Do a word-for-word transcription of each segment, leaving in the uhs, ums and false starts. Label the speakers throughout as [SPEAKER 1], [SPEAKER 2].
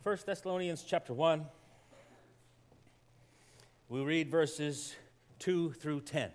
[SPEAKER 1] First Thessalonians chapter one. We'll read verses two through ten.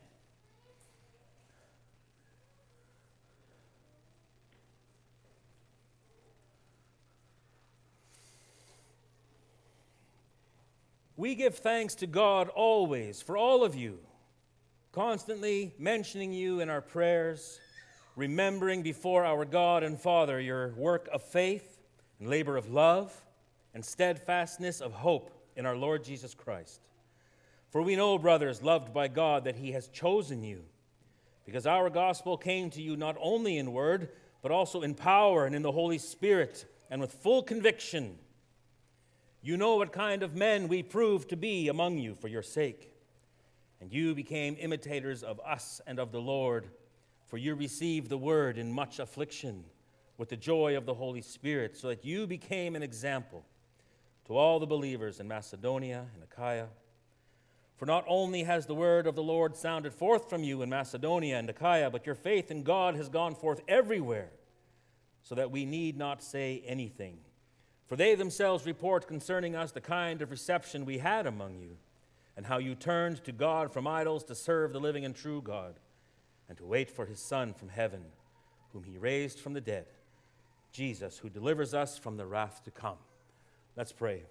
[SPEAKER 1] We give thanks to God always for all of you, constantly mentioning you in our prayers, remembering before our God and Father your work of faith and labor of love and steadfastness of hope in our Lord Jesus Christ. For we know, brothers, loved by God, that he has chosen you, because our gospel came to you not only in word, but also in power and in the Holy Spirit, and with full conviction. You know what kind of men we proved to be among you for your sake. And you became imitators of us and of the Lord, for you received the word in much affliction with the joy of the Holy Spirit, so that you became an example to all the believers in Macedonia and Achaia. For not only has the word of the Lord sounded forth from you in Macedonia and Achaia, but your faith in God has gone forth everywhere, so that we need not say anything. For they themselves report concerning us the kind of reception we had among you, and how you turned to God from idols to serve the living and true God, and to wait for his Son from heaven, whom he raised from the dead, Jesus, who delivers us from the wrath to come. Let's pray.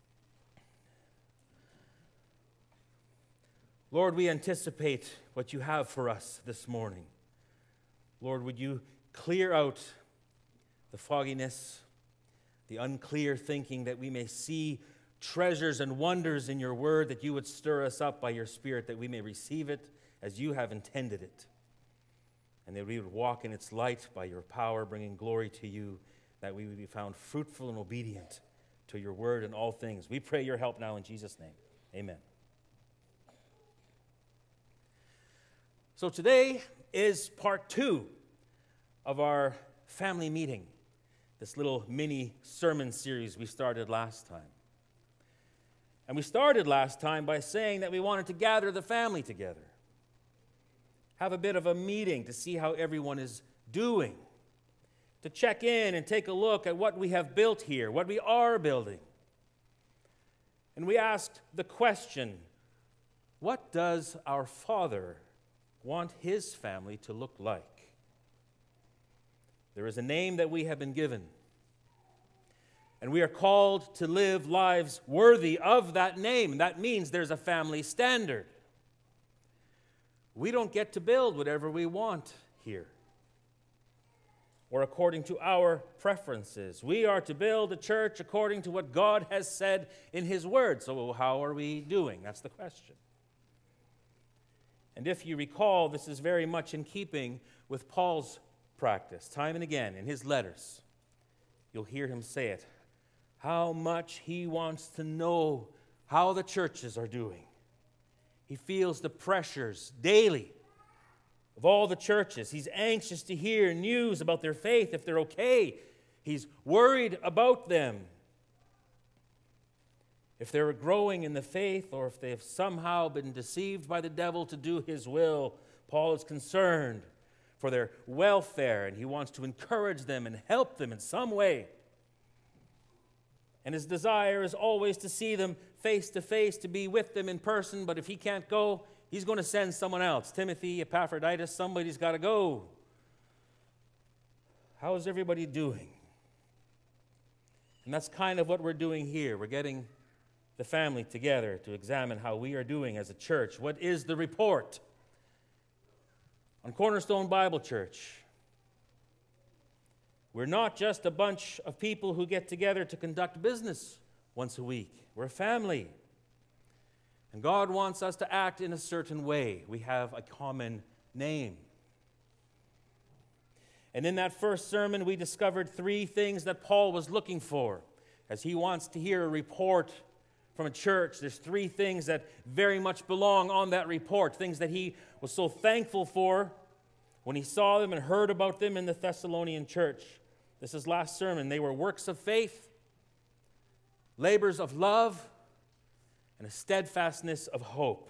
[SPEAKER 1] Lord, we anticipate what you have for us this morning. Lord, would you clear out the fogginess, the unclear thinking, that we may see treasures and wonders in your word, that you would stir us up by your Spirit, that we may receive it as you have intended it, and that we would walk in its light by your power, bringing glory to you, that we would be found fruitful and obedient to your word in all things. We pray your help now in Jesus' name. Amen. So today is part two of our family meeting, this little mini sermon series we started last time. And we started last time by saying that we wanted to gather the family together, have a bit of a meeting to see how everyone is doing, to check in and take a look at what we have built here, what we are building. And we asked the question, what does our Father want his family to look like? There is a name that we have been given, and we are called to live lives worthy of that name. That means there's a family standard. We don't get to build whatever we want here, or according to our preferences. We are to build a church according to what God has said in his word. So how are we doing? That's the question. And if you recall, this is very much in keeping with Paul's practice. Time and again in his letters, you'll hear him say it, how much he wants to know how the churches are doing. He feels the pressures daily of all the churches. He's anxious to hear news about their faith, if they're okay. He's worried about them, if they're growing in the faith, or if they have somehow been deceived by the devil to do his will. Paul is concerned for their welfare, and he wants to encourage them and help them in some way. And his desire is always to see them face to face, to be with them in person, but if he can't go, he's going to send someone else. Timothy, Epaphroditus, somebody's got to go. How is everybody doing? And that's kind of what we're doing here. We're getting the family together to examine how we are doing as a church. What is the report on Cornerstone Bible Church? We're not just a bunch of people who get together to conduct business once a week. We're a family. And God wants us to act in a certain way. We have a common name. And in that first sermon, we discovered three things that Paul was looking for, as he wants to hear a report from a church. There's three things that very much belong on that report, things that he was so thankful for when he saw them and heard about them in the Thessalonian church. This is last sermon. They were works of faith, labors of love, and a steadfastness of hope.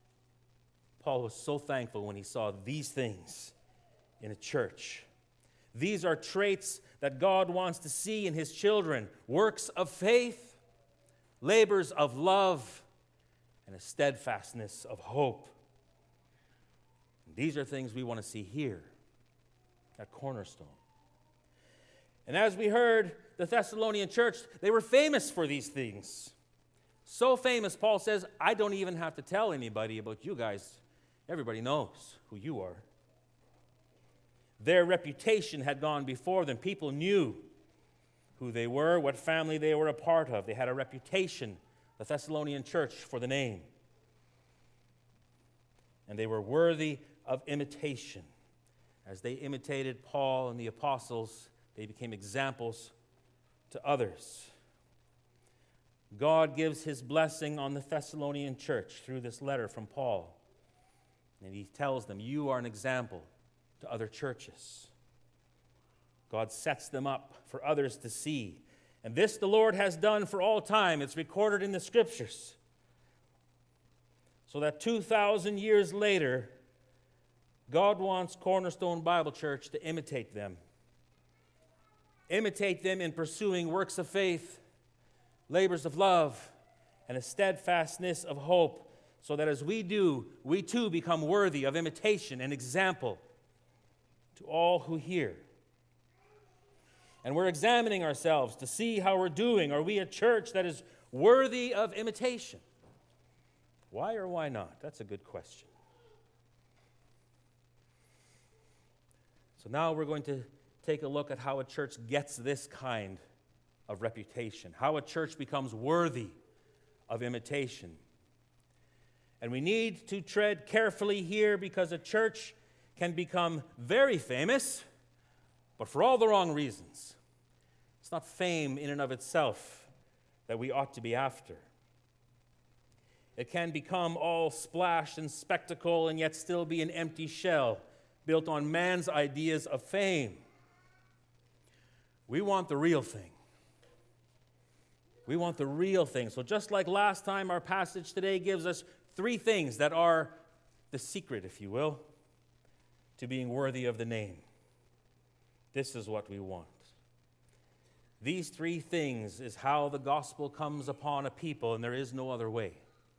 [SPEAKER 1] Paul was so thankful when he saw these things in a church. These are traits that God wants to see in his children: works of faith, labors of love, and a steadfastness of hope. These are things we want to see here at Cornerstone. And as we heard, the Thessalonian church, they were famous for these things. So famous, Paul says, I don't even have to tell anybody about you guys. Everybody knows who you are. Their reputation had gone before them. People knew who they were, what family they were a part of. They had a reputation, the Thessalonian church, for the name. And they were worthy of imitation. As they imitated Paul and the apostles, they became examples to others. God gives his blessing on the Thessalonian church through this letter from Paul. And he tells them, you are an example to other churches. God sets them up for others to see. And this the Lord has done for all time. It's recorded in the Scriptures. So that two thousand years later, God wants Cornerstone Bible Church to imitate them. Imitate them in pursuing works of faith, labors of love, and a steadfastness of hope, so that as we do, we too become worthy of imitation and example to all who hear. And we're examining ourselves to see how we're doing. Are we a church that is worthy of imitation? Why or why not? That's a good question. So now we're going to take a look at how a church gets this kind of reputation, how a church becomes worthy of imitation. And we need to tread carefully here, because a church can become very famous, but for all the wrong reasons. It's not fame in and of itself that we ought to be after. It can become all splash and spectacle and yet still be an empty shell built on man's ideas of fame. We want the real thing. We want the real thing. So just like last time, our passage today gives us three things that are the secret, if you will, to being worthy of the name. This is what we want. These three things is how the gospel comes upon a people, and there is no other way.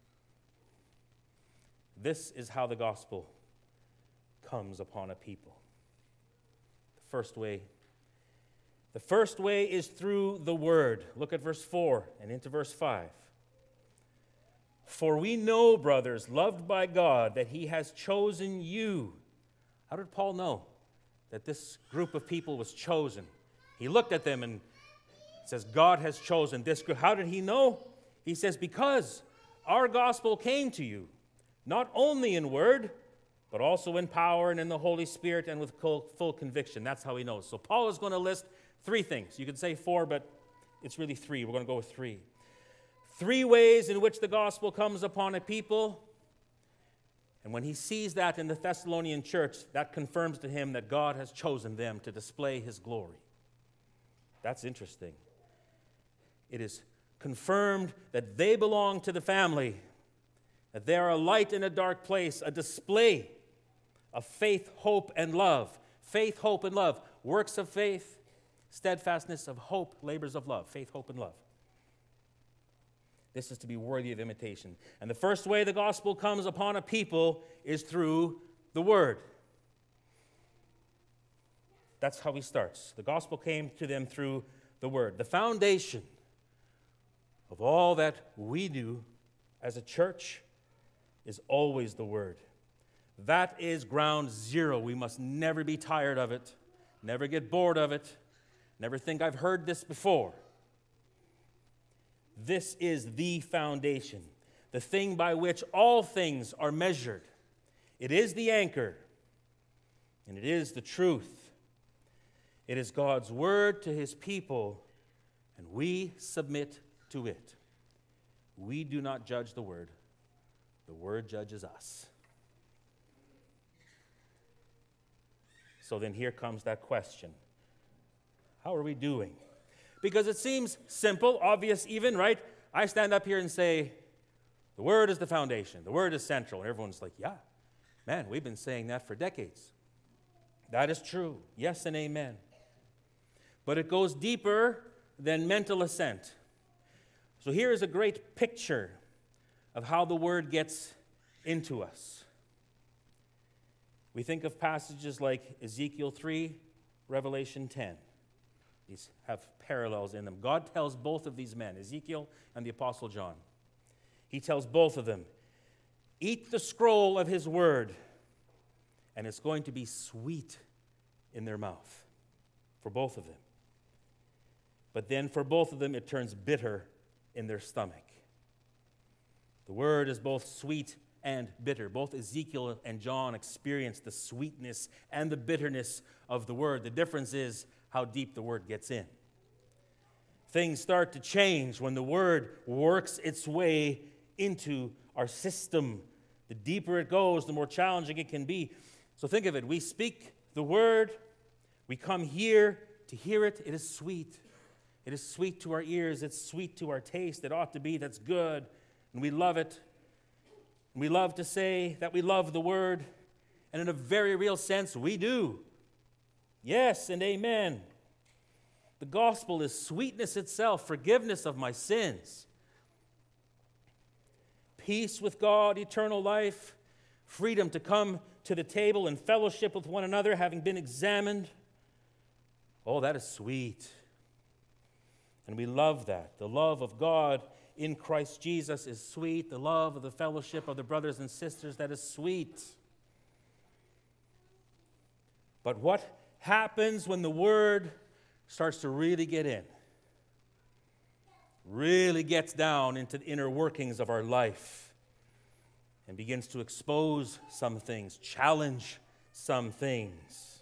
[SPEAKER 1] This is how the gospel comes upon a people. The first way, the first way is through the word. Look at verse four and into verse five. For we know, brothers, loved by God, that he has chosen you. How did Paul know that this group of people was chosen? He looked at them and says, God has chosen this group. How did he know? He says, because our gospel came to you, not only in word, but also in power and in the Holy Spirit and with full conviction. That's how he knows. So Paul is going to list three things. You could say four, but it's really three. We're going to go with three. Three ways in which the gospel comes upon a people. And when he sees that in the Thessalonian church, that confirms to him that God has chosen them to display his glory. That's interesting. It is confirmed that they belong to the family, that they are a light in a dark place, a display of faith, hope, and love. Faith, hope, and love. Works of faith, steadfastness of hope, labors of love. Faith, hope, and love. This is to be worthy of imitation. And the first way the gospel comes upon a people is through the word. That's how he starts. The gospel came to them through the word. The foundation of all that we do as a church is always the word. That is ground zero. We must never be tired of it, never get bored of it, never think I've heard this before. This is the foundation, the thing by which all things are measured. It is the anchor, and it is the truth. It is God's word to his people, and we submit to it. We do not judge the word. The word judges us. So then here comes that question. How are we doing? Because it seems simple, obvious even, right? I stand up here and say, the word is the foundation. The word is central. And everyone's like, yeah, man, we've been saying that for decades. That is true. Yes and amen. but it goes deeper than mental assent. So here is a great picture of how the Word gets into us. We think of passages like Ezekiel three, Revelation ten. These have parallels in them. God tells both of these men, Ezekiel and the Apostle John, he tells both of them, eat the scroll of his word, and it's going to be sweet in their mouth for both of them. But then for both of them, it turns bitter in their stomach. The word is both sweet and bitter. Both Ezekiel and John experienced the sweetness and the bitterness of the word. The difference is how deep the word gets in. Things start to change when the word works its way into our system. The deeper it goes, the more challenging it can be. So think of it. We speak the word. We come here to hear it. It is sweet. It is sweet to our ears. It's sweet to our taste. It ought to be. That's good. And we love it. We love to say that we love the word. And in a very real sense, we do. Yes and amen. The gospel is sweetness itself, forgiveness of my sins, peace with God, eternal life, freedom to come to the table and fellowship with one another, having been examined. Oh, that is sweet. And we love that. The love of God in Christ Jesus is sweet. The love of the fellowship of the brothers and sisters, that is sweet. But what happens when the word starts to really get in? Really gets down into the inner workings of our life and begins to expose some things, challenge some things.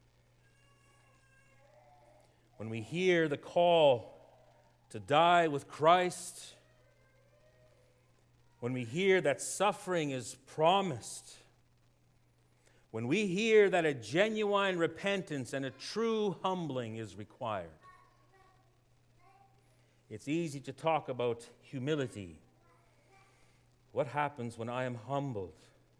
[SPEAKER 1] When we hear the call to die with Christ, when we hear that suffering is promised, when we hear that a genuine repentance and a true humbling is required, it's easy to talk about humility. What happens when I am humbled?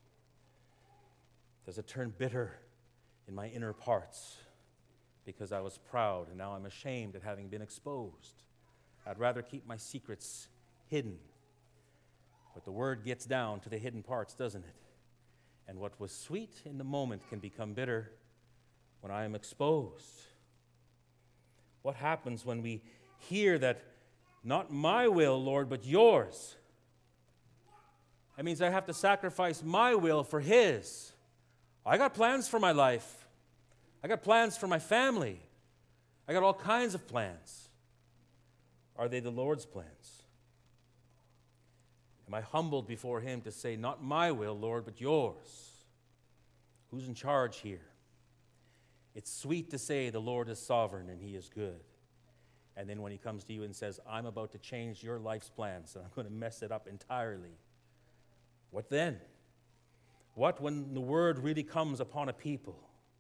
[SPEAKER 1] Does it turn bitter in my inner parts because I was proud and now I'm ashamed at having been exposed? I'd rather keep my secrets hidden. But the word gets down to the hidden parts, doesn't it? And what was sweet in the moment can become bitter when I am exposed. What happens when we hear that, not my will, Lord, but yours? That means I have to sacrifice my will for his. I got plans for my life. I got plans for my family. I got all kinds of plans. Are they the Lord's plans? Am I humbled before him to say, not my will, Lord, but yours? Who's in charge here? It's sweet to say the Lord is sovereign and he is good. And then when he comes to you and says, I'm about to change your life's plans and I'm going to mess it up entirely. What then? What when the word really comes upon a people?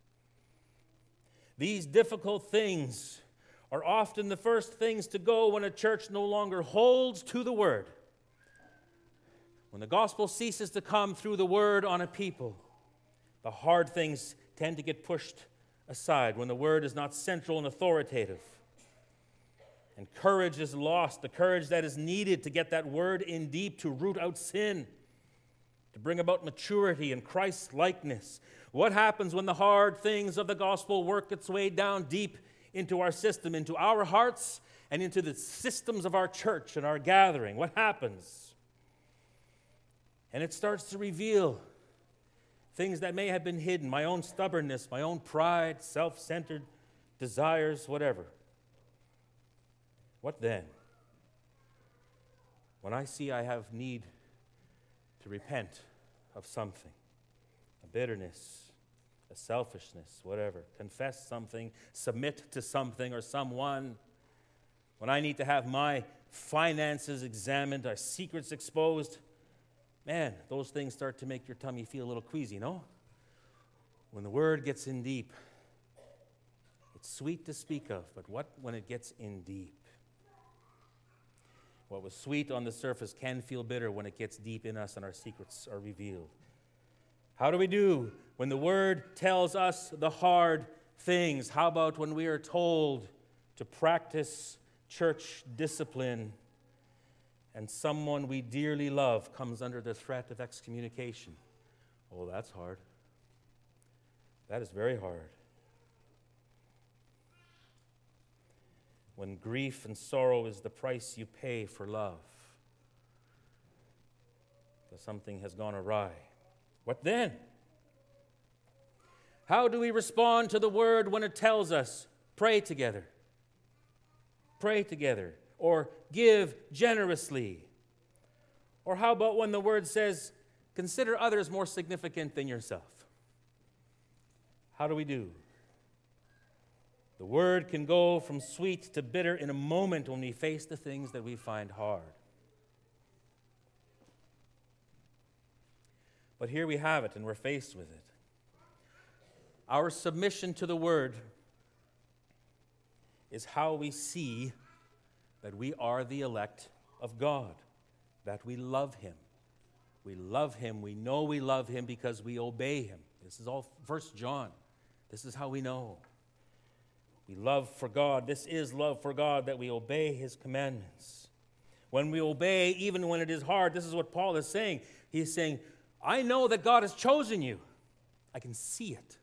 [SPEAKER 1] These difficult things are often the first things to go when a church no longer holds to the word. When the gospel ceases to come through the word on a people, the hard things tend to get pushed aside when the word is not central and authoritative. And courage is lost, the courage that is needed to get that word in deep, to root out sin, to bring about maturity and Christ-likeness. What happens when the hard things of the gospel work its way down deep into our system, into our hearts, and into the systems of our church and our gathering? What happens? And it starts to reveal things that may have been hidden, my own stubbornness, my own pride, self-centered desires, whatever. What then? When I see I have need to repent of something, a bitterness, a selfishness, whatever, confess something, submit to something or someone, when I need to have my finances examined, our secrets exposed, man, those things start to make your tummy feel a little queasy, no? When the word gets in deep, it's sweet to speak of, but what when it gets in deep? What was sweet on the surface can feel bitter when it gets deep in us and our secrets are revealed. How do we do when the word tells us the hard things? How about when we are told to practice church discipline, and someone we dearly love comes under the threat of excommunication. Oh, that's hard. That is very hard. When grief and sorrow is the price you pay for love, because something has gone awry. What then? How do we respond to the word when it tells us, pray together? Pray together. Or give generously. Or how about when the word says, consider others more significant than yourself? How do we do? The word can go from sweet to bitter in a moment when we face the things that we find hard. But here we have it, and we're faced with it. Our submission to the word is how we see that we are the elect of God, that we love him. We love him. We know we love him because we obey him. This is all First John. This is how we know. We love for God. This is love for God, that we obey his commandments. When we obey, even when it is hard, this is what Paul is saying. He is saying, I know that God has chosen you. I can see it.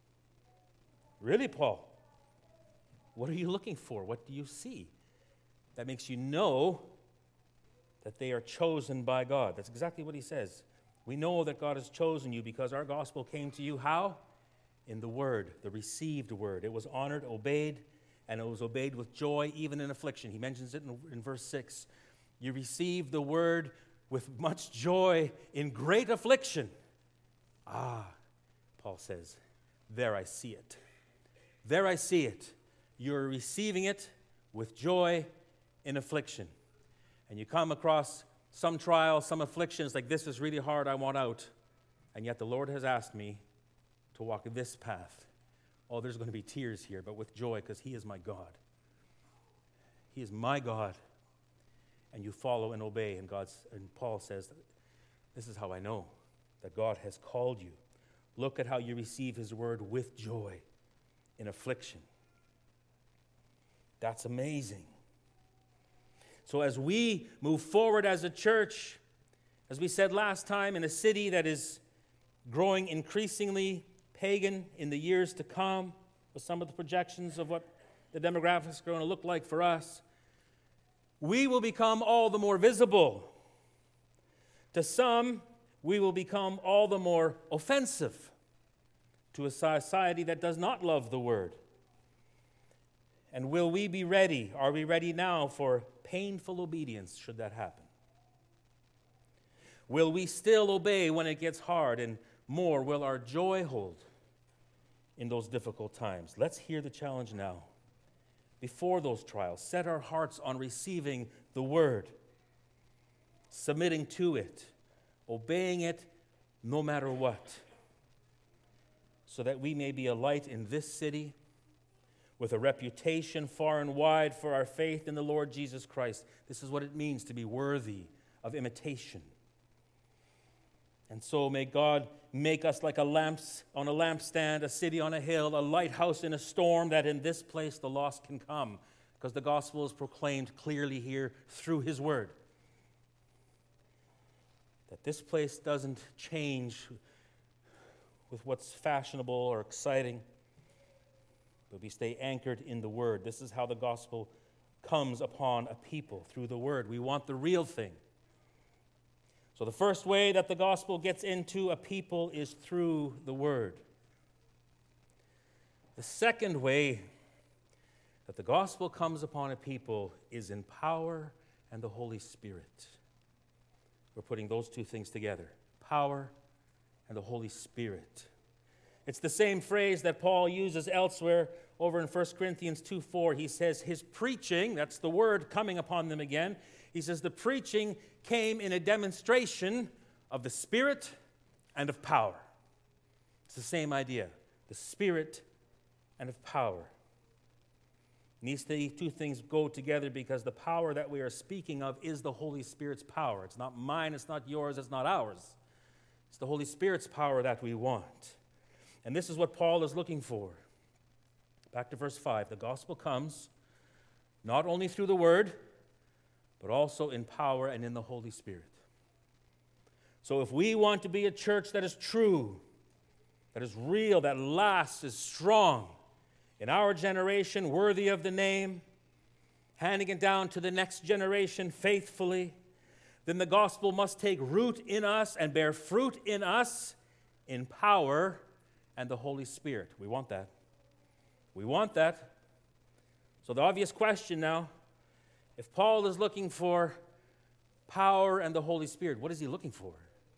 [SPEAKER 1] Really, Paul? What are you looking for? What do you see? That makes you know that they are chosen by God. That's exactly what he says. We know that God has chosen you because our gospel came to you how? In the word, the received word. It was honored, obeyed, and it was obeyed with joy, even in affliction. He mentions it in, in verse six. You received the word with much joy in great affliction. Ah, Paul says, there I see it. There I see it. You're receiving it with joy in affliction. And you come across some trial, some afflictions, like this is really hard, I want out. And yet the Lord has asked me to walk this path. Oh, there's going to be tears here, but with joy, because he is my God. He is my God. And you follow and obey. And God's and Paul says, this is how I know that God has called you. Look at how you receive his word with joy in affliction. That's amazing. So as we move forward as a church, as we said last time, in a city that is growing increasingly pagan in the years to come, with some of the projections of what the demographics are going to look like for us, we will become all the more visible. To some, we will become all the more offensive to a society that does not love the word. And will we be ready? Are we ready now for painful obedience should that happen? Will we still obey when it gets hard, and more, will our joy hold in those difficult times? Let's hear the challenge now. Before those trials, set our hearts on receiving the word, submitting to it, obeying it no matter what, so that we may be a light in this city with a reputation far and wide for our faith in the Lord Jesus Christ. This is what it means to be worthy of imitation. And so may God make us like a lamps on a lampstand, a city on a hill, a lighthouse in a storm, that in this place the lost can come, because the gospel is proclaimed clearly here through his word. That this place doesn't change with what's fashionable or exciting, but we stay anchored in the word. This is how the gospel comes upon a people, through the word. We want the real thing. So the first way that the gospel gets into a people is through the word. The second way that the gospel comes upon a people is in power and the Holy Spirit. We're putting those two things together, power and the Holy Spirit. It's the same phrase that Paul uses elsewhere over in First Corinthians two four. He says his preaching, that's the word coming upon them again, he says the preaching came in a demonstration of the Spirit and of power. It's the same idea, the Spirit and of power. And these two things go together because the power that we are speaking of is the Holy Spirit's power. It's not mine, it's not yours, it's not ours. It's the Holy Spirit's power that we want. And this is what Paul is looking for. Back to verse five. The gospel comes not only through the Word, but also in power and in the Holy Spirit. So if we want to be a church that is true, that is real, that lasts, is strong, in our generation, worthy of the name, handing it down to the next generation faithfully, then the gospel must take root in us and bear fruit in us in power and the Holy Spirit. We want that. We want that. So the obvious question now, if Paul is looking for power and the Holy Spirit, what is he looking for?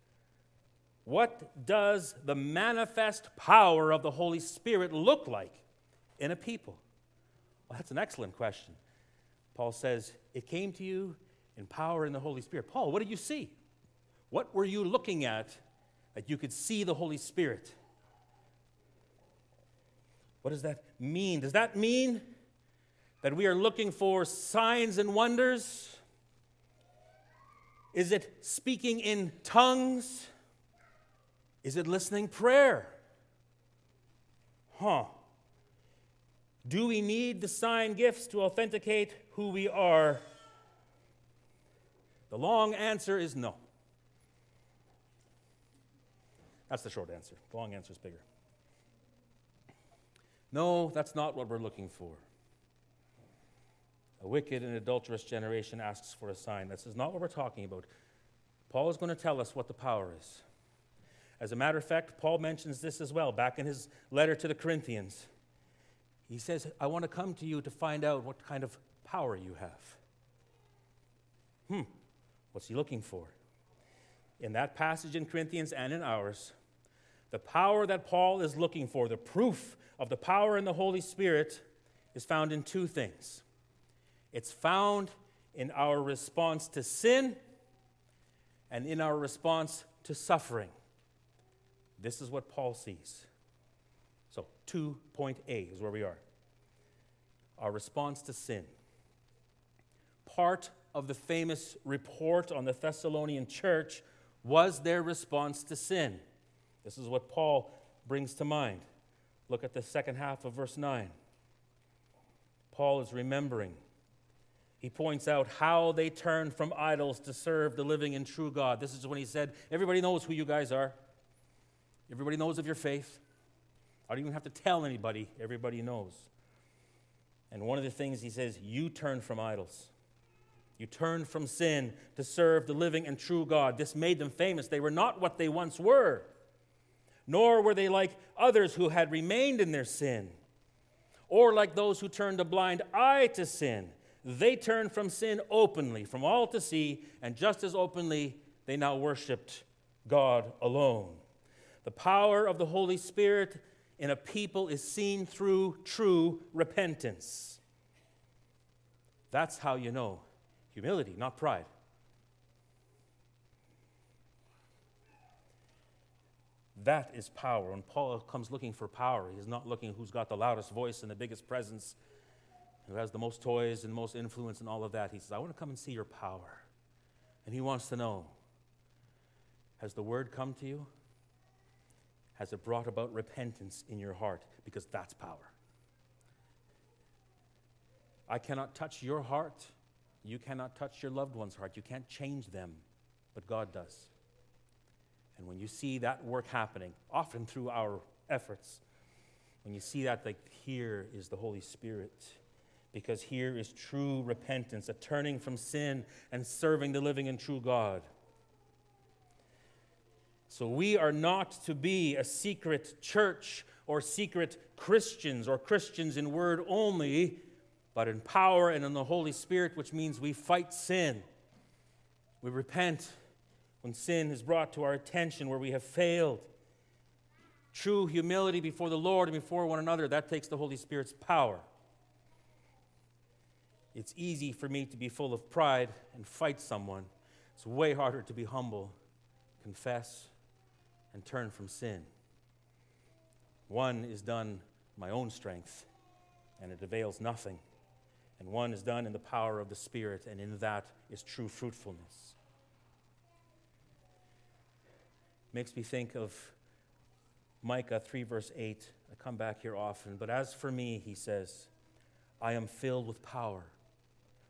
[SPEAKER 1] What does the manifest power of the Holy Spirit look like in a people? Well, that's an excellent question. Paul says, it came to you in power in the Holy Spirit. Paul, what did you see? What were you looking at that you could see the Holy Spirit? What does that mean? Does that mean that we are looking for signs and wonders? Is it speaking in tongues? Is it listening prayer? Huh. Do we need the sign gifts to authenticate who we are? The long answer is no. That's the short answer. The long answer is bigger. No, that's not what we're looking for. A wicked and adulterous generation asks for a sign. This is not what we're talking about. Paul is going to tell us what the power is. As a matter of fact, Paul mentions this as well back in his letter to the Corinthians. He says, I want to come to you to find out what kind of power you have. Hmm, what's he looking for? In that passage in Corinthians and in ours, the power that Paul is looking for, the proof of the power in the Holy Spirit, is found in two things. It's found in our response to sin and in our response to suffering. This is what Paul sees. So, two point A is where we are. Our response to sin. Part of the famous report on the Thessalonian church was their response to sin. This is what Paul brings to mind. Look at the second half of verse nine. Paul is remembering. He points out how they turned from idols to serve the living and true God. This is when he said, everybody knows who you guys are. Everybody knows of your faith. I don't even have to tell anybody. Everybody knows. And one of the things he says, you turned from idols. You turned from sin to serve the living and true God. This made them famous. They were not what they once were, nor were they like others who had remained in their sin, or like those who turned a blind eye to sin. They turned from sin openly, from all to see, and just as openly, they now worshiped God alone. The power of the Holy Spirit in a people is seen through true repentance. That's how you know humility, not pride. That is power. When Paul comes looking for power, he's not looking who's got the loudest voice and the biggest presence, who has the most toys and most influence and all of that. He says, I want to come and see your power. And he wants to know, has the word come to you? Has it brought about repentance in your heart? Because that's power. I cannot touch your heart. You cannot touch your loved one's heart. You can't change them, but God does. And when you see that work happening, often through our efforts, when you see that, like, here is the Holy Spirit. Because here is true repentance, a turning from sin and serving the living and true God. So we are not to be a secret church or secret Christians or Christians in word only, but in power and in the Holy Spirit, which means we fight sin. We repent when sin is brought to our attention, where we have failed. True humility before the Lord and before one another, that takes the Holy Spirit's power. It's easy for me to be full of pride and fight someone. It's way harder to be humble, confess, and turn from sin. One is done in my own strength, and it avails nothing. And one is done in the power of the Spirit, and in that is true fruitfulness. Makes me think of Micah three, verse eight. I come back here often. But as for me, he says, I am filled with power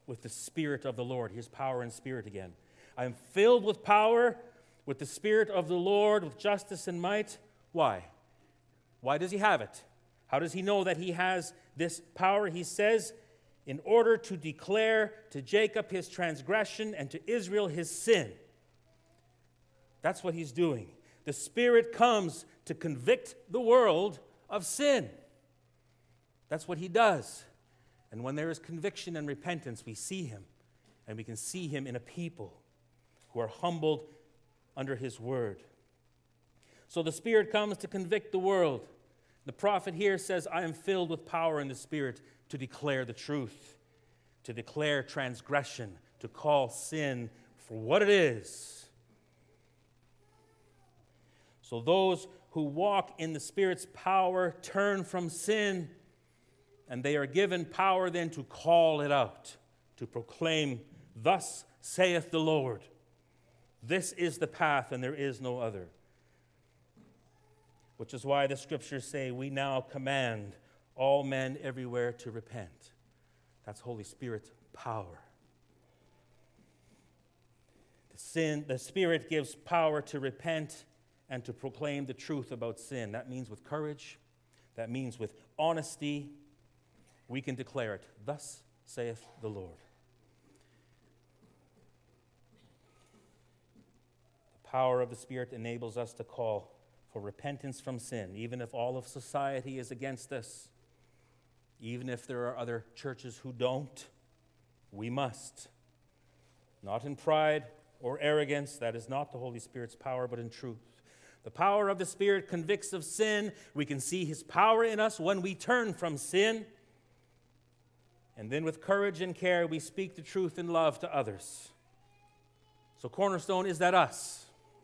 [SPEAKER 1] with the Spirit of the Lord. Here's power and Spirit again. I am filled with power, with the Spirit of the Lord, with justice and might. Why? Why does he have it? How does he know that he has this power? He says, in order to declare to Jacob his transgression and to Israel his sin. That's what he's doing. The Spirit comes to convict the world of sin. That's what he does. And when there is conviction and repentance, we see him. And we can see him in a people who are humbled under his word. So the Spirit comes to convict the world. The prophet here says, I am filled with power in the Spirit to declare the truth, to declare transgression, to call sin for what it is. So those who walk in the Spirit's power turn from sin, and they are given power then to call it out, to proclaim, thus saith the Lord. This is the path, and there is no other. Which is why the scriptures say, we now command all men everywhere to repent. That's Holy Spirit power. The sin, the Spirit gives power to repent and to proclaim the truth about sin. That means with courage. That means with honesty. We can declare it. Thus saith the Lord. The power of the Spirit enables us to call for repentance from sin, even if all of society is against us, even if there are other churches who don't. We must. Not in pride or arrogance. That is not the Holy Spirit's power, but in truth. The power of the Spirit convicts of sin. We can see his power in us when we turn from sin. And then with courage and care, we speak the truth in love to others. So Cornerstone, is that us?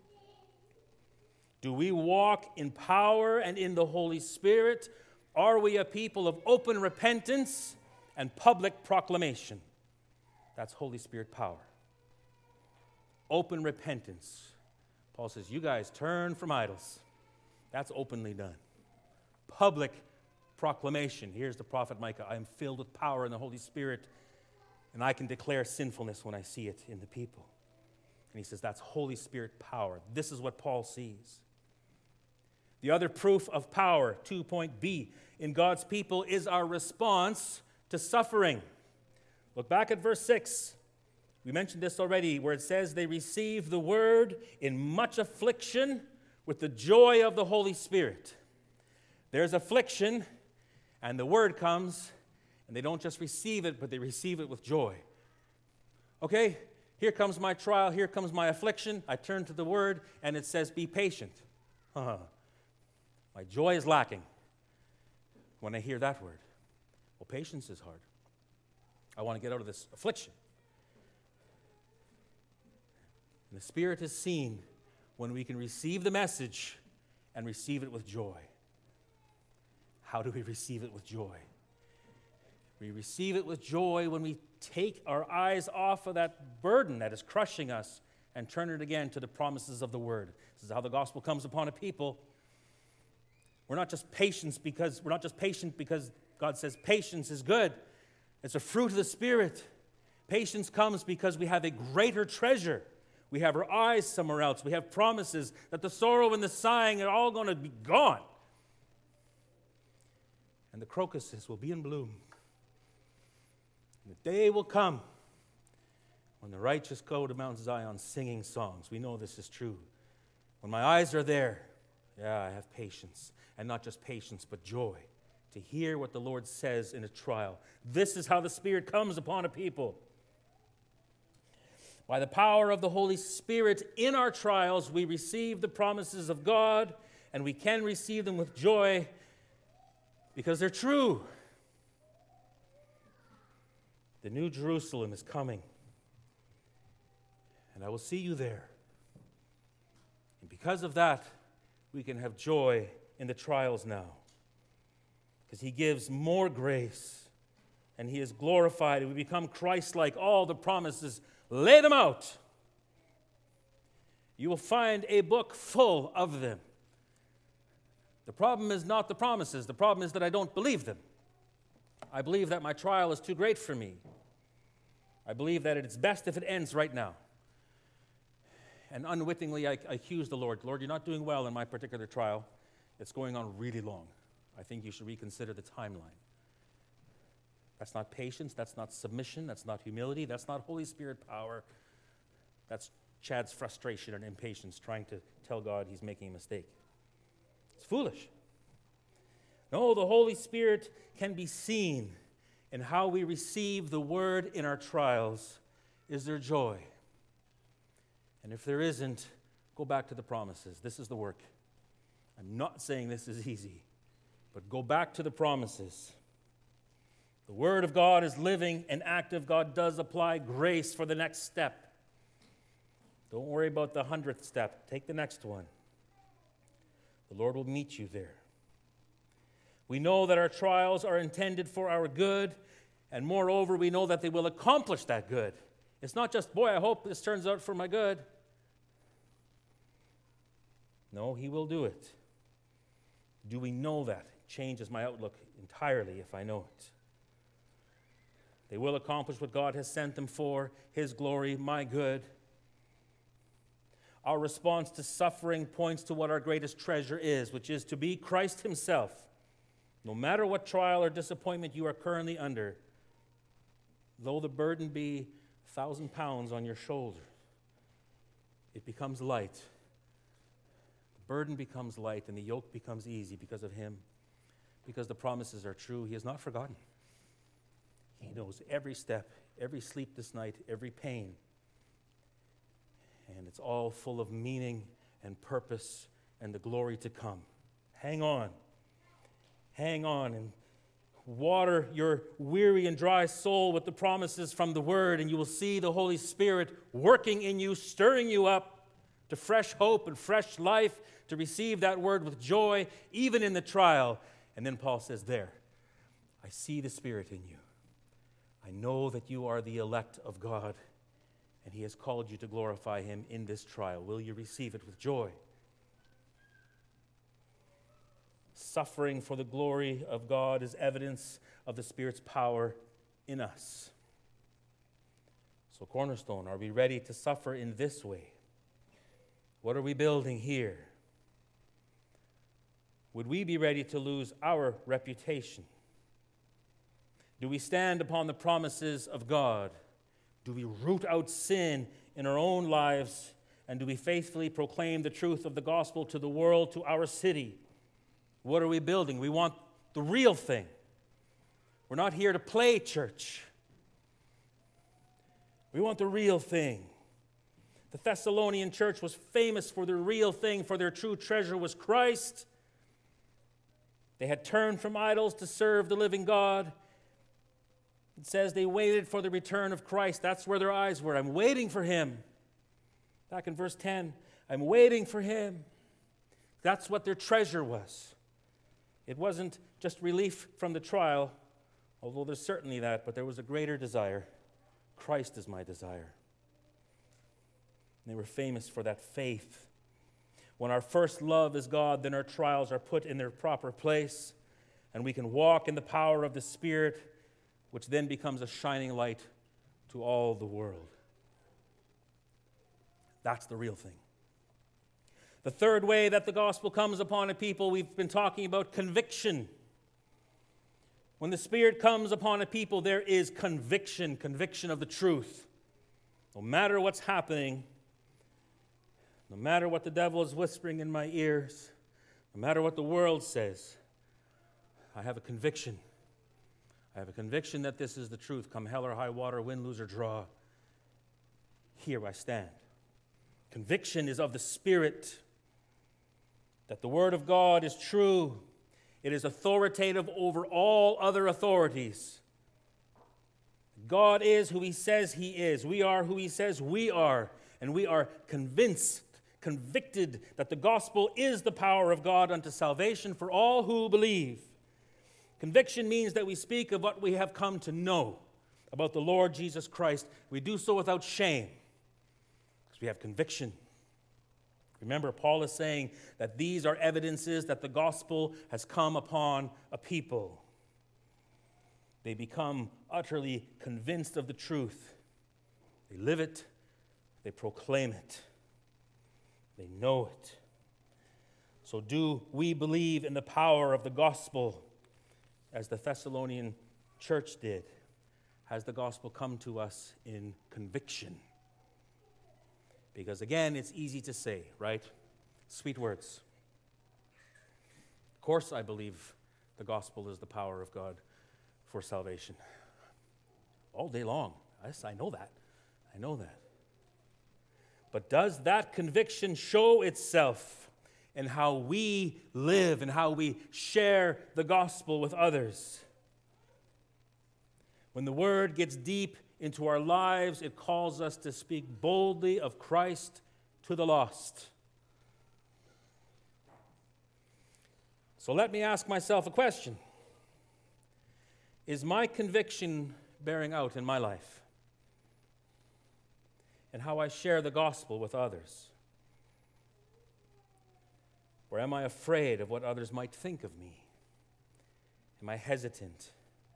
[SPEAKER 1] Do we walk in power and in the Holy Spirit? Are we a people of open repentance and public proclamation? That's Holy Spirit power. Open repentance. Paul says, you guys turn from idols. That's openly done. Public proclamation. Here's the prophet Micah. I am filled with power in the Holy Spirit, and I can declare sinfulness when I see it in the people. And he says that's Holy Spirit power. This is what Paul sees. The other proof of power, two point B, in God's people is our response to suffering. Look back at verse six. We mentioned this already, where it says they receive the word in much affliction with the joy of the Holy Spirit. There's affliction, and the word comes, and they don't just receive it, but they receive it with joy. Okay, here comes my trial, here comes my affliction. I turn to the word, and it says, be patient. Uh-huh. My joy is lacking when I hear that word. Well, patience is hard. I want to get out of this affliction. And the Spirit is seen when we can receive the message and receive it with joy. How do we receive it with joy? We receive it with joy when we take our eyes off of that burden that is crushing us and turn it again to the promises of the Word. This is how the gospel comes upon a people. We're not just patience because we're not just patient because God says patience is good. It's a fruit of the Spirit. Patience comes because we have a greater treasure. We have our eyes somewhere else. We have promises that the sorrow and the sighing are all going to be gone. And the crocuses will be in bloom. And the day will come when the righteous go to Mount Zion singing songs. We know this is true. When my eyes are there, yeah, I have patience. And not just patience, but joy. To hear what the Lord says in a trial. This is how the Spirit comes upon a people. By the power of the Holy Spirit in our trials, we receive the promises of God, and we can receive them with joy because they're true. The New Jerusalem is coming, and I will see you there. And because of that, we can have joy in the trials now, because He gives more grace, and He is glorified, and we become Christ-like. All the promises, lay them out. You will find a book full of them. The problem is not the promises. The problem is that I don't believe them. I believe that my trial is too great for me. I believe that it's best if it ends right now. And unwittingly, I, I accuse the Lord, Lord, you're not doing well in my particular trial. It's going on really long. I think you should reconsider the timeline. That's not patience. That's not submission. That's not humility. That's not Holy Spirit power. That's Chad's frustration and impatience trying to tell God he's making a mistake. It's foolish. No, the Holy Spirit can be seen in how we receive the word in our trials. Is there joy? And if there isn't, go back to the promises. This is the work. I'm not saying this is easy, but go back to the promises. The Word of God is living and active. God does apply grace for the next step. Don't worry about the hundredth step. Take the next one. The Lord will meet you there. We know that our trials are intended for our good, and moreover, we know that they will accomplish that good. It's not just, boy, I hope this turns out for my good. No, He will do it. Do we know that? It changes my outlook entirely if I know it. They will accomplish what God has sent them for, His glory, my good. Our response to suffering points to what our greatest treasure is, which is to be Christ Himself. No matter what trial or disappointment you are currently under, though the burden be a thousand pounds on your shoulder, it becomes light. The burden becomes light and the yoke becomes easy because of Him, because the promises are true. He has not forgotten. He knows every step, every sleepless night, every pain. And it's all full of meaning and purpose and the glory to come. Hang on. Hang on and water your weary and dry soul with the promises from the Word, and you will see the Holy Spirit working in you, stirring you up to fresh hope and fresh life, to receive that Word with joy, even in the trial. And then Paul says there, I see the Spirit in you. I know that you are the elect of God, and He has called you to glorify Him in this trial. Will you receive it with joy? Suffering for the glory of God is evidence of the Spirit's power in us. So, Cornerstone, are we ready to suffer in this way? What are we building here? Would we be ready to lose our reputation? Do we stand upon the promises of God? Do we root out sin in our own lives? And do we faithfully proclaim the truth of the gospel to the world, to our city? What are we building? We want the real thing. We're not here to play church. We want the real thing. The Thessalonian church was famous for the real thing, for their true treasure was Christ. They had turned from idols to serve the living God. It says they waited for the return of Christ. That's where their eyes were. I'm waiting for Him. Back in verse ten, I'm waiting for Him. That's what their treasure was. It wasn't just relief from the trial, although there's certainly that, but there was a greater desire. Christ is my desire. And they were famous for that faith. When our first love is God, then our trials are put in their proper place, and we can walk in the power of the Spirit, which then becomes a shining light to all the world. That's the real thing. The third way that the gospel comes upon a people, we've been talking about conviction. When the Spirit comes upon a people, there is conviction, conviction of the truth. No matter what's happening, no matter what the devil is whispering in my ears, no matter what the world says, I have a conviction. I have a conviction that this is the truth. Come hell or high water, win, lose, or draw. Here I stand. Conviction is of the Spirit, that the Word of God is true. It is authoritative over all other authorities. God is who He says He is. We are who He says we are. And we are convinced, convicted that the gospel is the power of God unto salvation for all who believe. Conviction means that we speak of what we have come to know about the Lord Jesus Christ. We do so without shame because we have conviction. Remember, Paul is saying that these are evidences that the gospel has come upon a people. They become utterly convinced of the truth. They live it. They proclaim it. They know it. So do we believe in the power of the gospel as the Thessalonian church did? Has the gospel come to us in conviction? Because again, it's easy to say, right? Sweet words. Of course, I believe the gospel is the power of God for salvation. All day long. Yes, I know that. I know that. But does that conviction show itself in how we live and how we share the gospel with others? When the word gets deep into our lives, it calls us to speak boldly of Christ to the lost. So let me ask myself a question. Is my conviction bearing out in my life and how I share the gospel with others? Or am I afraid of what others might think of me? Am I hesitant?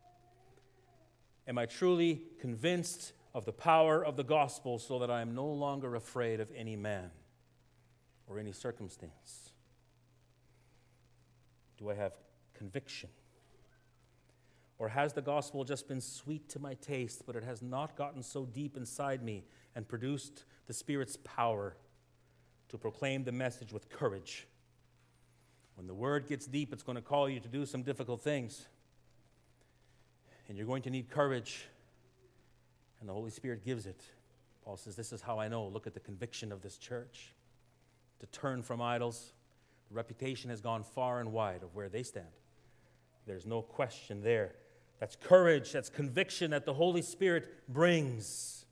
[SPEAKER 1] Am I truly convinced of the power of the gospel so that I am no longer afraid of any man or any circumstance? Do I have conviction? Or has the gospel just been sweet to my taste, but it has not gotten so deep inside me and produced the Spirit's power to proclaim the message with courage? When the word gets deep, it's going to call you to do some difficult things. And you're going to need courage. And the Holy Spirit gives it. Paul says, this is how I know. Look at the conviction of this church. To turn from idols. The reputation has gone far and wide of where they stand. There's no question there. That's courage. That's conviction that the Holy Spirit brings.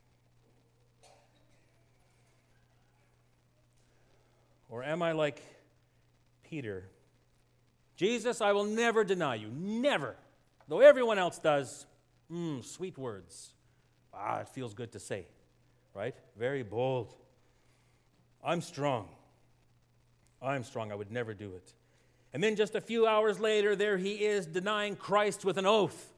[SPEAKER 1] Or am I like Peter? Jesus, I will never deny you. Never. Though everyone else does. Mmm, sweet words. Ah, it feels good to say. Right? Very bold. I'm strong. I'm strong. I would never do it. And then just a few hours later, there he is denying Christ with an oath.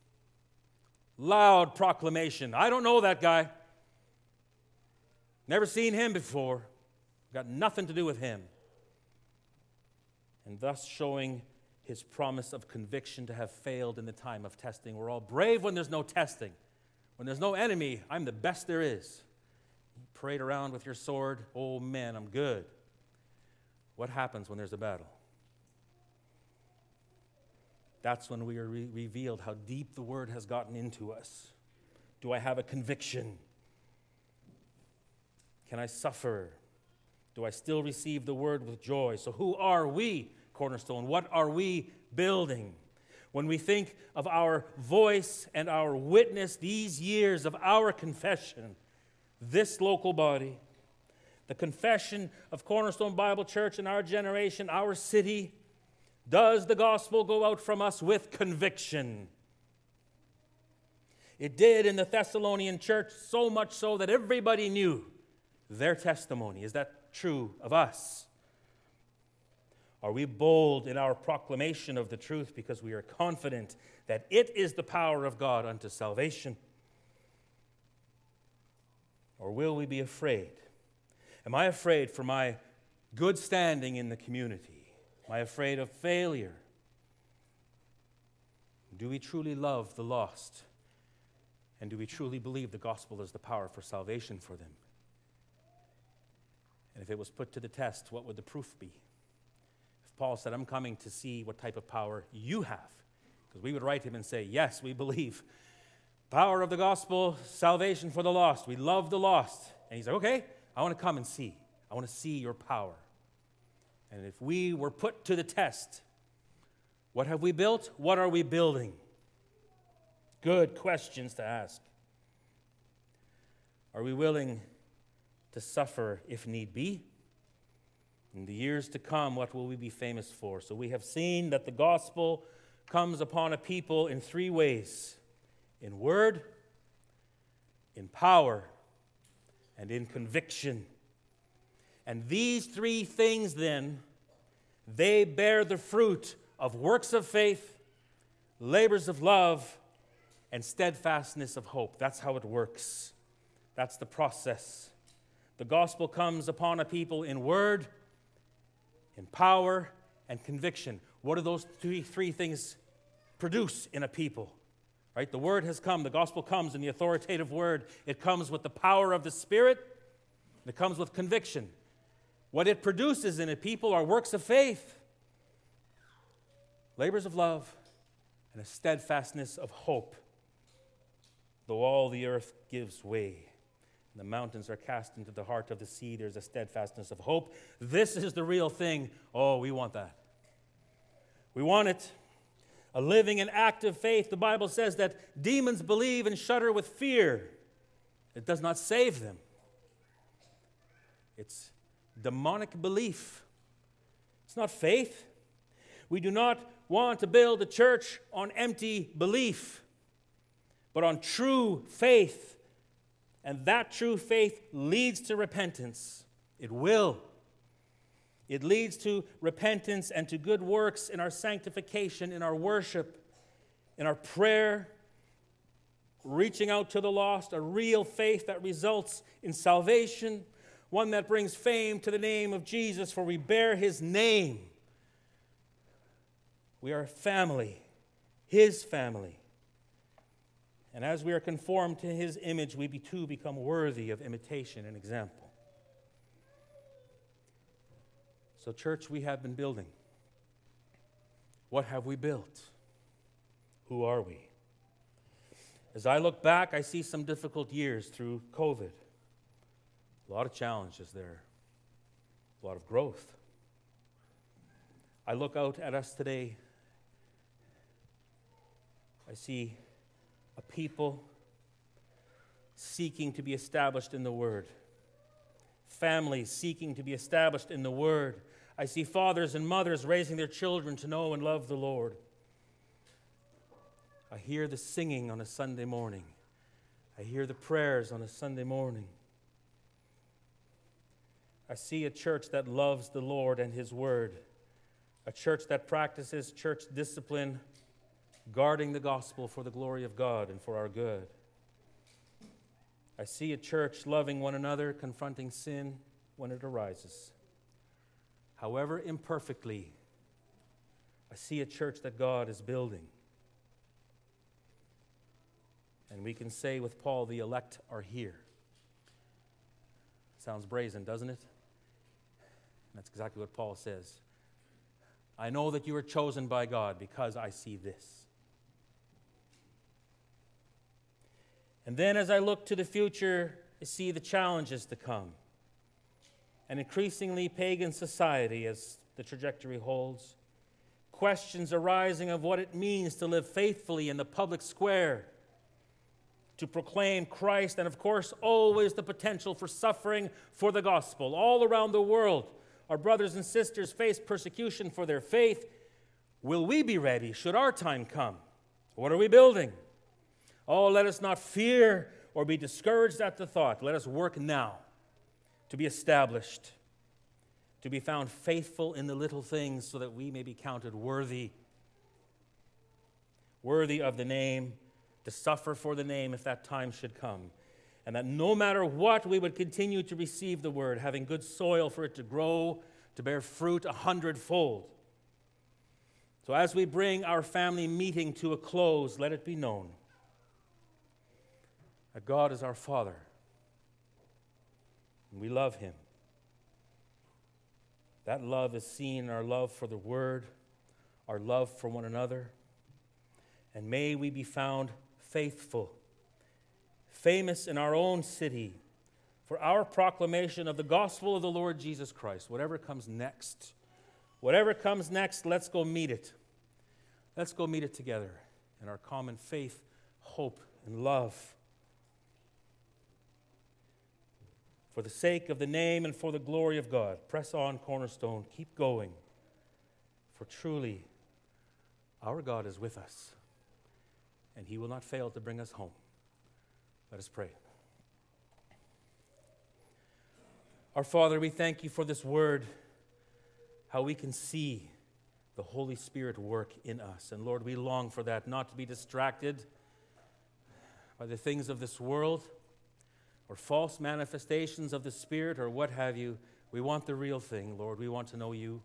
[SPEAKER 1] Loud proclamation. I don't know that guy. Never seen him before. Got nothing to do with him. And thus showing his promise of conviction to have failed in the time of testing. We're all brave when there's no testing. When there's no enemy, I'm the best there is. You parade around with your sword. Oh man, I'm good. What happens when there's a battle? That's when we are re- revealed how deep the word has gotten into us. Do I have a conviction? Can I suffer? Do I still receive the word with joy? So who are we, Cornerstone? What are we building? When we think of our voice and our witness, these years of our confession, this local body, the confession of Cornerstone Bible Church in our generation, our city, does the gospel go out from us with conviction? It did in the Thessalonian church, so much so that everybody knew their testimony. Is that true of us? Are we bold in our proclamation of the truth because we are confident that it is the power of God unto salvation? Or will we be afraid? Am I afraid for my good standing in the community? Am I afraid of failure? Do we truly love the lost? And do we truly believe the gospel is the power for salvation for them? And if it was put to the test, what would the proof be? If Paul said, I'm coming to see what type of power you have, because we would write him and say, yes, we believe. Power of the gospel, salvation for the lost. We love the lost. And he's like, okay, I want to come and see. I want to see your power. And if we were put to the test, what have we built? What are we building? Good questions to ask. Are we willing to suffer if need be? In the years to come, what will we be famous for? So we have seen that the gospel comes upon a people in three ways: in word, in power, and in conviction. And these three things then, they bear the fruit of works of faith, labors of love, and steadfastness of hope. That's how it works. That's the process. The gospel comes upon a people in word, in power, and conviction. What do those three, three things produce in a people? Right? The word has come. The gospel comes in the authoritative word. It comes with the power of the Spirit. It comes with conviction. What it produces in a people are works of faith, labors of love, and a steadfastness of hope. Though all the earth gives way, and the mountains are cast into the heart of the sea, there's a steadfastness of hope. This is the real thing. Oh, we want that. We want it. A living and active faith. The Bible says that demons believe and shudder with fear. It does not save them. It's demonic belief. It's not faith. We do not want to build a church on empty belief, but on true faith. And that true faith leads to repentance. It will. It leads to repentance and to good works in our sanctification, in our worship, in our prayer, reaching out to the lost, a real faith that results in salvation, one that brings fame to the name of Jesus, for we bear his name. We are a family, his family. And as we are conformed to his image, we too become worthy of imitation and example. So, church, we have been building. What have we built? Who are we? As I look back, I see some difficult years through COVID. A lot of challenges there. A lot of growth. I look out at us today. I see a people seeking to be established in the Word. Families seeking to be established in the Word. I see fathers and mothers raising their children to know and love the Lord. I hear the singing on a Sunday morning. I hear the prayers on a Sunday morning. I see a church that loves the Lord and his Word. A church that practices church discipline, guarding the gospel for the glory of God and for our good. I see a church loving one another, confronting sin when it arises. However imperfectly, I see a church that God is building. And we can say with Paul, the elect are here. Sounds brazen, doesn't it? That's exactly what Paul says. I know that you are chosen by God because I see this. And then as I look to the future, I see the challenges to come. An increasingly pagan society, as the trajectory holds. Questions arising of what it means to live faithfully in the public square, to proclaim Christ, and of course, always the potential for suffering for the gospel. All around the world, our brothers and sisters face persecution for their faith. Will we be ready should our time come? What are we building? Oh, let us not fear or be discouraged at the thought. Let us work now to be established, to be found faithful in the little things so that we may be counted worthy, worthy of the name, to suffer for the name if that time should come. And that no matter what, we would continue to receive the word, having good soil for it to grow, to bear fruit a hundredfold. So as we bring our family meeting to a close, let it be known that God is our Father, and we love him. That love is seen in our love for the Word, our love for one another, and may we be found faithful, famous in our own city for our proclamation of the gospel of the Lord Jesus Christ. Whatever comes next, whatever comes next, let's go meet it. Let's go meet it together in our common faith, hope, and love. For the sake of the name and for the glory of God, press on, Cornerstone. Keep going. For truly, our God is with us, and he will not fail to bring us home. Let us pray. Our Father, we thank you for this word, how we can see the Holy Spirit work in us. And Lord, we long for that, not to be distracted by the things of this world, or false manifestations of the Spirit or what have you. We want the real thing, Lord. We want to know you.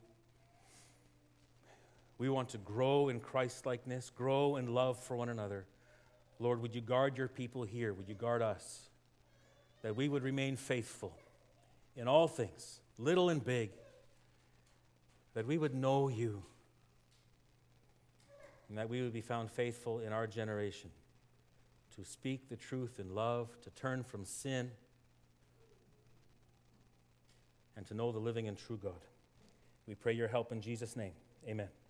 [SPEAKER 1] We want to grow in Christ-likeness, grow in love for one another. Lord, would you guard your people here? Would you guard us? That we would remain faithful in all things, little and big. That we would know you. And that we would be found faithful in our generation to speak the truth in love, to turn from sin, and to know the living and true God. We pray your help in Jesus' name. Amen.